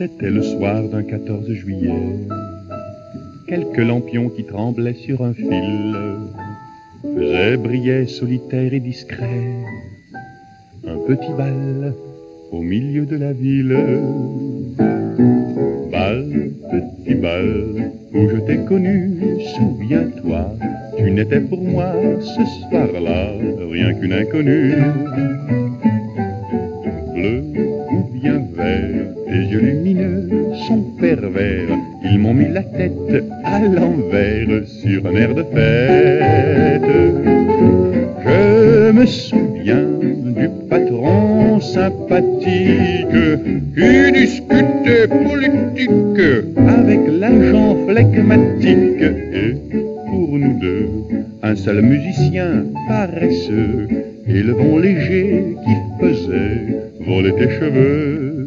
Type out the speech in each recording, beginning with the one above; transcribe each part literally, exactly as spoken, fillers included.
C'était le soir d'un quatorze juillet. Quelques lampions qui tremblaient sur un fil faisaient briller solitaire et discret un petit bal au milieu de la ville. Bal, petit bal, où je t'ai connu, souviens-toi, tu n'étais pour moi ce soir-là rien qu'une inconnue. Bleu ou bien vert, tes yeux lumineux sont pervers, ils m'ont mis la tête à l'envers sur un air de fête. Je me souviens du patron sympathique qui discutait politique avec l'agent flegmatique. Et pour nous deux, un seul musicien paresseux et le vent léger qui faisait voler tes cheveux.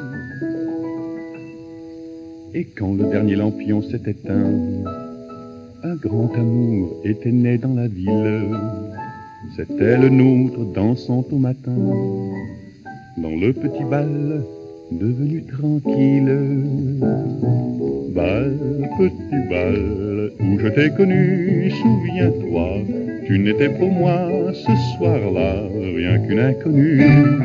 Et quand le dernier lampion s'est éteint, un grand amour était né dans la ville. C'était le nôtre dansant au matin dans le petit bal devenu tranquille. Bal, petit bal, où je t'ai connu, souviens-toi, tu n'étais pour moi ce soir-là rien qu'une inconnue.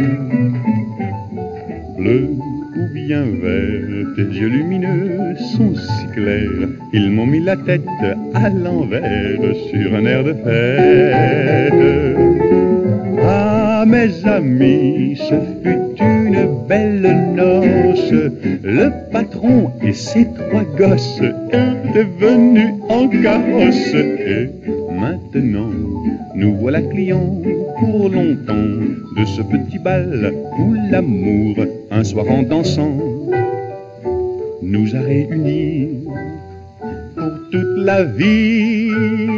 Bleu ou bien vert, tes yeux lumineux sont si clairs, ils m'ont mis la tête à l'envers sur un air de fête. Ah mes amis, ce fut une belle noce, le patron et ses trois gosses étaient venus en carrosse. Et maintenant, nous voilà clients pour longtemps de ce petit bal où l'amour, un soir en dansant, nous a réunis pour toute la vie.